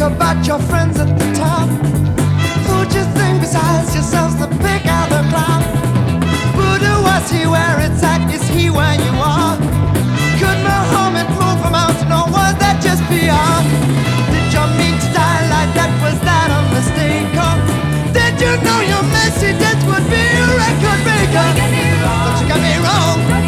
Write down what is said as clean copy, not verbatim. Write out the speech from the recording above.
about your friends at the top? Who'd you think besides yourselves to pick out the clown? Buddha, was he where it's at? Is he where you are? Could Muhammad move a mountain, or was that just PR? Did you mean to die like that? Was that a mistake? Or did you know your message would be a record breaker? Don't you get me wrong.